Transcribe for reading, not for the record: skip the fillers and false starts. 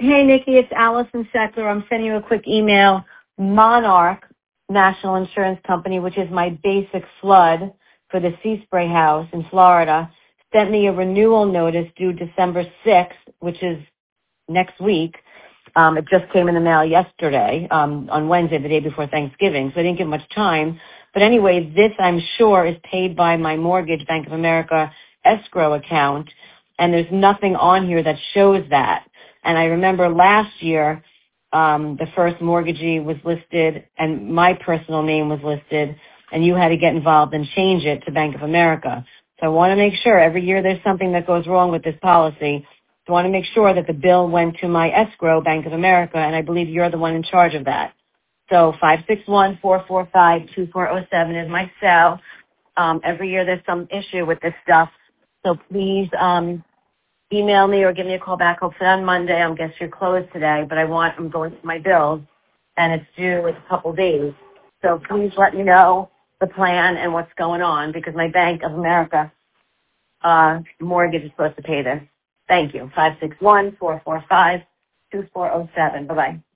Hey, Nikki, it's Allison Seckler. I'm sending you a quick email. Monarch National Insurance Company, which is my basic flood for the Sea Spray House in Florida, sent me a renewal notice due December 6th, which is next week. It just came in the mail yesterday, on Wednesday, the day before Thanksgiving, so I didn't give much time. But anyway, this, I'm sure, is paid by my mortgage Bank of America escrow account, and there's nothing on here that shows that. And I remember last year, the first mortgagee was listed and my personal name was listed, and you had to get involved and change it to Bank of America. So I want to make sure every year there's something that goes wrong with this policy. So I want to make sure that the bill went to my escrow, Bank of America, and I believe you're the one in charge of that. So 561-445-2407 is my cell. Every year there's some issue with this stuff. So please email me or give me a call back. Hopefully on Monday. I guess you're closed today, but I'm going to my bills, and it's due in a couple days. So please let me know the plan and what's going on, because my Bank of America mortgage is supposed to pay this. Thank you. 561-445-2407. Bye-bye.